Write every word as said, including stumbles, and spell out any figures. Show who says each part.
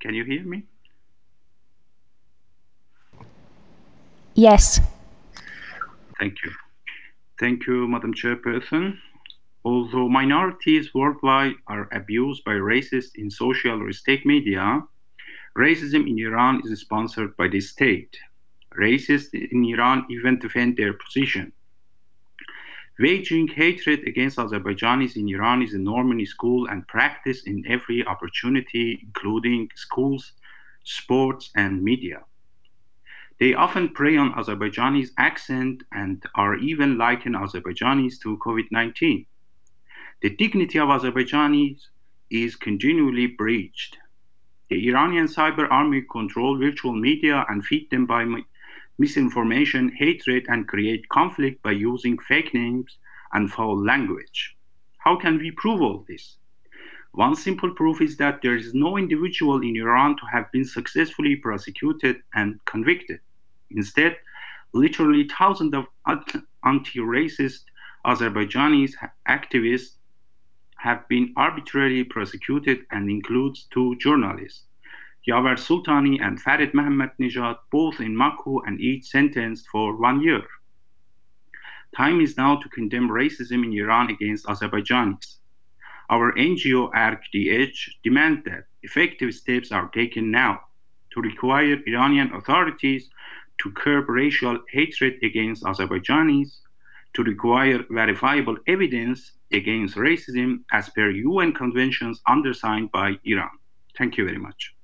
Speaker 1: Can you hear me?
Speaker 2: Yes.
Speaker 1: Thank you. Thank you, Madam Chairperson. Although minorities worldwide are abused by racists in social or state media, racism in Iran is sponsored by the state. Racists in Iran even defend their position. Waging hatred against Azerbaijanis in Iran is a norm in school and practiced in every opportunity, including schools, sports, and media. They often prey on Azerbaijanis' accent and are even liken Azerbaijanis to COVID nineteen. The dignity of Azerbaijanis is continually breached. The Iranian cyber army control virtual media and feed them by misinformation, hatred, and create conflict by using fake names and foul language. How can we prove all this? One simple proof is that there is no individual in Iran to have been successfully prosecuted and convicted. Instead, literally thousands of anti racist Azerbaijanis activists have been arbitrarily prosecuted and includes two journalists, Yaver Sultani and Farid Mohammednejad, both in Baku and each sentenced for one year. Time is now to condemn racism in Iran against Azerbaijanis. Our N G O ArcDH demands that effective steps are taken now to require Iranian authorities to curb racial hatred against Azerbaijanis, to require verifiable evidence against racism as per U N conventions undersigned by Iran. Thank you very much.